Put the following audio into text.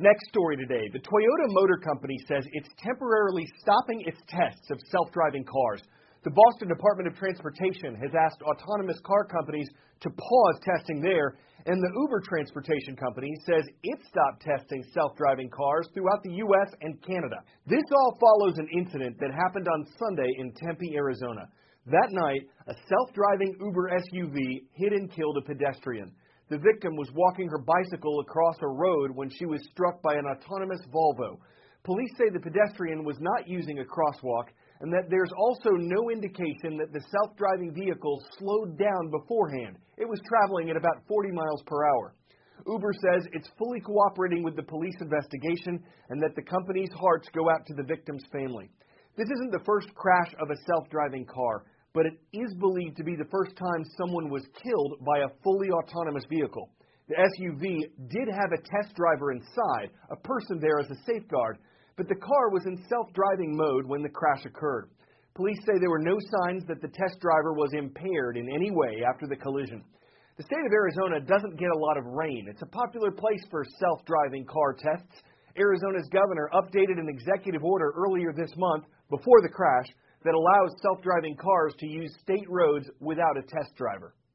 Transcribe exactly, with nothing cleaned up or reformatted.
Next story today, the Toyota Motor Company says it's temporarily stopping its tests of self-driving cars. The Boston Department of Transportation has asked autonomous car companies to pause testing there, and the Uber transportation company says it stopped testing self-driving cars throughout the U S and Canada. This all follows an incident that happened on Sunday in Tempe, Arizona. That night, a self-driving Uber S U V hit and killed a pedestrian. The victim was walking her bicycle across a road when she was struck by an autonomous Volvo. Police say the pedestrian was not using a crosswalk and that there's also no indication that the self-driving vehicle slowed down beforehand. It was traveling at about forty miles per hour. Uber says it's fully cooperating with the police investigation and that the company's hearts go out to the victim's family. This isn't the first crash of a self-driving car, but it is believed to be the first time someone was killed by a fully autonomous vehicle. The S U V did have a test driver inside, a person there as a safeguard, but the car was in self-driving mode when the crash occurred. Police say there were no signs that the test driver was impaired in any way after the collision. The state of Arizona doesn't get a lot of rain. It's a popular place for self-driving car tests. Arizona's governor updated an executive order earlier this month, before the crash, that allows self-driving cars to use state roads without a test driver.